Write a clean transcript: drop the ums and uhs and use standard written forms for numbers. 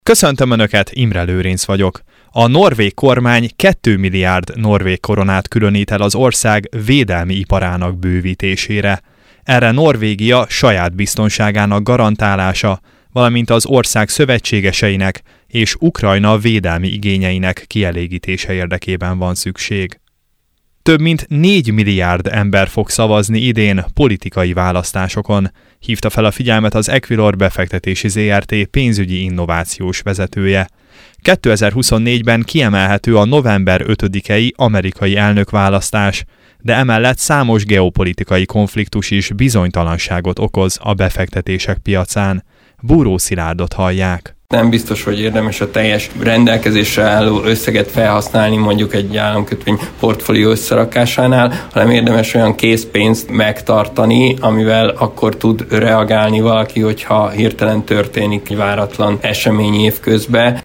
Köszöntöm Önöket, Imre Lőrinc vagyok. A norvég kormány 2 milliárd norvég koronát különít el az ország védelmi iparának bővítésére. Erre Norvégia saját biztonságának garantálása, valamint az ország szövetségeseinek és Ukrajna védelmi igényeinek kielégítése érdekében van szükség. Több mint 4 milliárd ember fog szavazni idén politikai választásokon, hívta fel a figyelmet az Equilor befektetési Zrt. Pénzügyi innovációs vezetője. 2024-ben kiemelhető a november 5-i amerikai elnökválasztás, de emellett számos geopolitikai konfliktus is bizonytalanságot okoz a befektetések piacán. Búró Szilárdot hallják. Nem biztos, hogy érdemes a teljes rendelkezésre álló összeget felhasználni mondjuk egy államkötvény portfólió összerakásánál, hanem érdemes olyan készpénzt megtartani, amivel akkor tud reagálni valaki, hogyha hirtelen történik egy váratlan esemény évközben.